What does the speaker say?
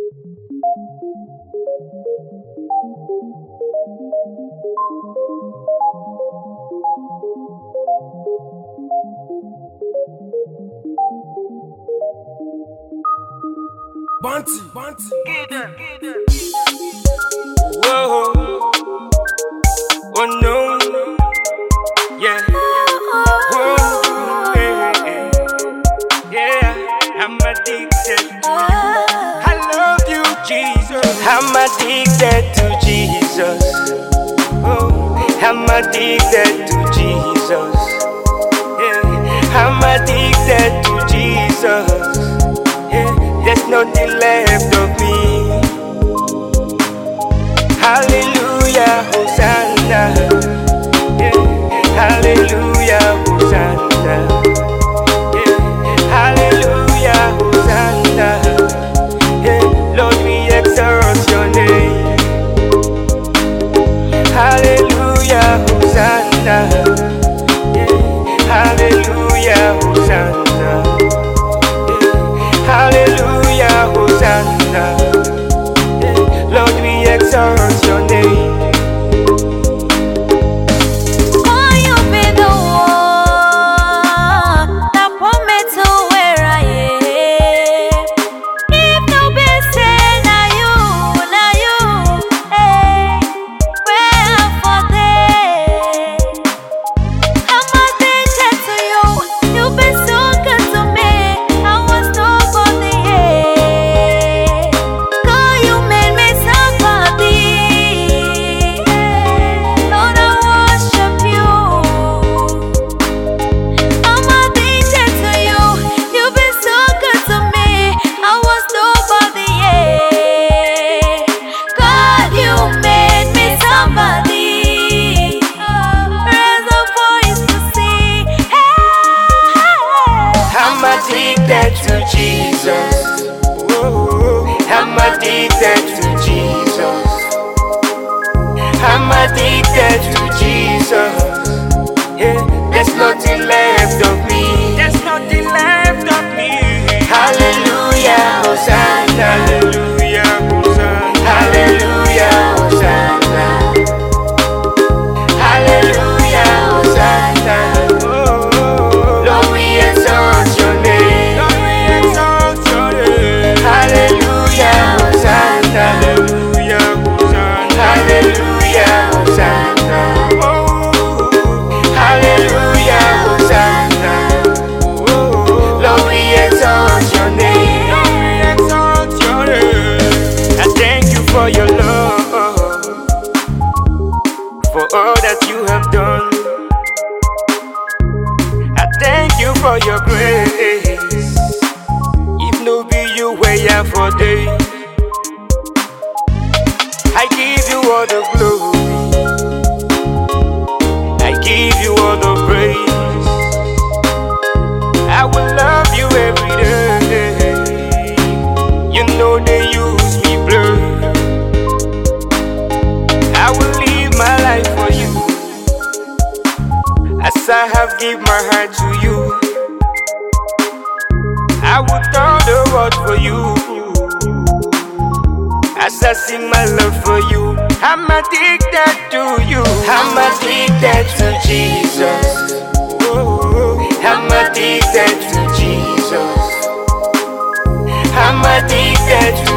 Bunty. Whoa. Oh no. Yeah. Oh, yeah. I'm addicted. I love you, Jesus. I'm addicted to Jesus. Oh, I'm addicted to Jesus. Yeah. I'm addicted to Jesus. There's nothing left of me. Hallelujah, Hosanna. Yeah. Hallelujah, Hosanna. Yeah. Hallelujah, Hosanna. Yeah. Lord, we exalt your name. Hallelujah, Hosanna. Yeah. Hallelujah, Hosanna. Hallelujah, Hosanna. Lord, we exalt your name. I'm addicted to Jesus. I'm addicted to Jesus. I'm addicted to Jesus. Yeah, there's nothing left of me. There's nothing left of me. Hallelujah, Hosanna. Hallelujah, Hosanna. Hallelujah, Hosanna. Hallelujah, Hosanna. For your love, for all that you have done. I thank you for your grace. If no be you, where you for day. I give you all the glory. I give you all the praise. I will love you every day. You know they use me blur. I will live my life for you, as I have given my heart to you. I will turn the world for you, as I sing my love for you. I'm addicted to you. I'm addicted to Jesus. I'm addicted to Jesus. I'm addicted to